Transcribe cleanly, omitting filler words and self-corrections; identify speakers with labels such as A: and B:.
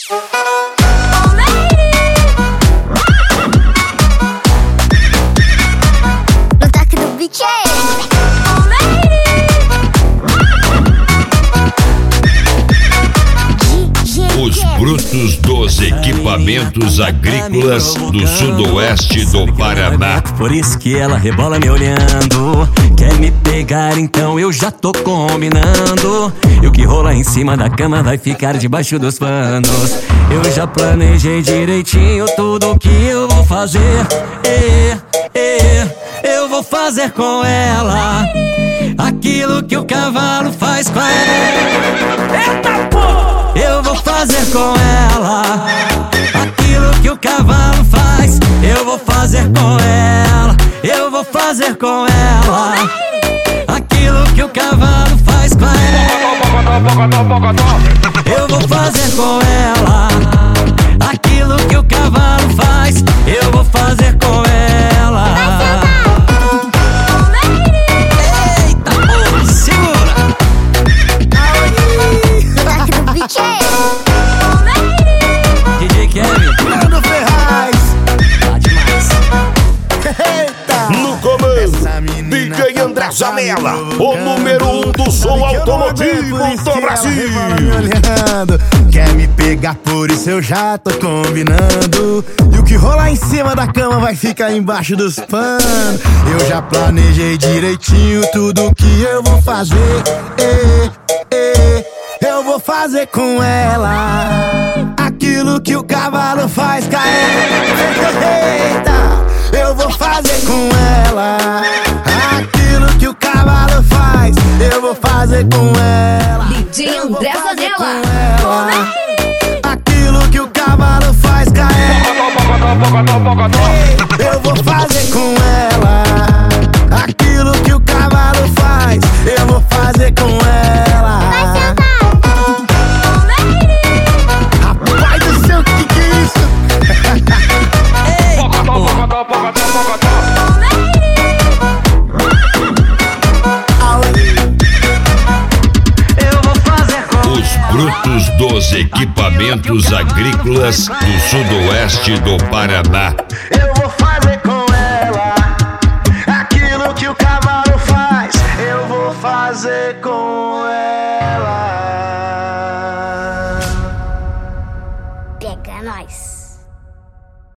A: No toque do beat
B: Os brutos dos equipamentos agrícolas do sudoeste do Paraná.
C: Por isso que ela rebola me olhando. Quer me pegar, então eu já tô combinando. E o que rola em cima da cama vai ficar debaixo dos panos. Eu já planejei direitinho tudo que eu vou fazer. Eu vou fazer com ela aquilo que o cavalo faz com ela. Eita porra! Eu vou fazer com ela aquilo que o cavalo faz. Eu vou fazer com ela, eu vou fazer com ela aquilo que o cavalo faz com ela. Eu vou fazer com ela aquilo que o cavalo faz. Eu vou fazer com ela. Eita porra, segura! DJ Kevin,
D: Nando Ferraz.
C: tá demais.
D: Eita.
B: No comando, DJ André Zanella, o número 1 do som automotivo do Brasil.
D: Quer me pegar, por isso eu já tô combinando. E o que rolar em cima da cama vai ficar embaixo dos panos. Eu já planejei direitinho tudo que eu vou fazer. Eu vou fazer com ela aquilo que o cavalo faz cair. Eita, eu vou fazer com ela aquilo que o cavalo faz. Eu vou fazer com ela.
A: DJ André Zanella.
D: Aquilo que o cavalo faz cair. Eu vou fazer com ela aquilo que o cavalo faz. Eu vou fazer com ela. Rapaz do céu, que é isso?
C: Eu vou fazer com
B: Os brutos dos equipamentos agrícolas do sudoeste do Paraná.
C: Eu